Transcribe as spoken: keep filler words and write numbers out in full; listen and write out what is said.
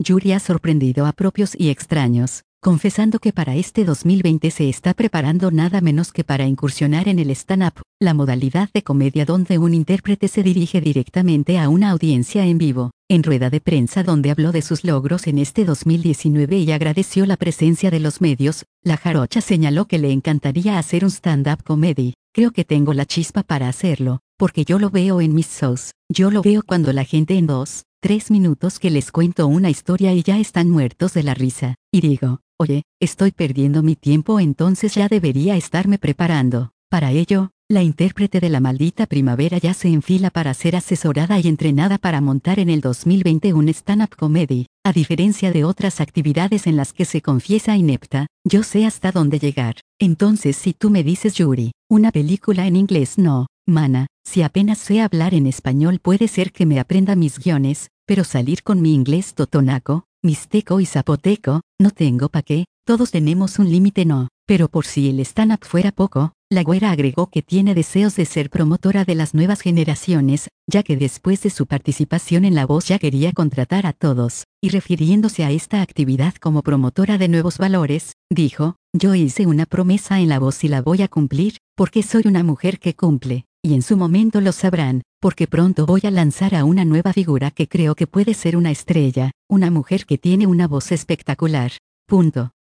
Yuri ha sorprendido a propios y extraños, confesando que para este dos mil veinte se está preparando nada menos que para incursionar en el stand-up, la modalidad de comedia donde un intérprete se dirige directamente a una audiencia en vivo. En rueda de prensa donde habló de sus logros en este dos mil diecinueve y agradeció la presencia de los medios, la jarocha señaló que le encantaría hacer un stand-up comedy. Creo que tengo la chispa para hacerlo, porque yo lo veo en mis shows. Yo lo veo cuando la gente en dos, tres minutos que les cuento una historia y ya están muertos de la risa. Y digo, oye, estoy perdiendo mi tiempo, entonces ya debería estarme preparando. Para ello, la intérprete de La Maldita Primavera ya se enfila para ser asesorada y entrenada para montar en el dos mil veinte un stand-up comedy. A diferencia de otras actividades en las que se confiesa inepta, yo sé hasta dónde llegar. Entonces si tú me dices Yuri, una película en inglés no, mana, si apenas sé hablar en español puede ser que me aprenda mis guiones, pero salir con mi inglés totonaco, mixteco y zapoteco, no tengo pa' qué, todos tenemos un límite no. Pero por si el stand-up fuera poco, la güera agregó que tiene deseos de ser promotora de las nuevas generaciones, ya que después de su participación en La Voz ya quería contratar a todos, y refiriéndose a esta actividad como promotora de nuevos valores, dijo, yo hice una promesa en La Voz y la voy a cumplir, porque soy una mujer que cumple, y en su momento lo sabrán, porque pronto voy a lanzar a una nueva figura que creo que puede ser una estrella, una mujer que tiene una voz espectacular. Punto.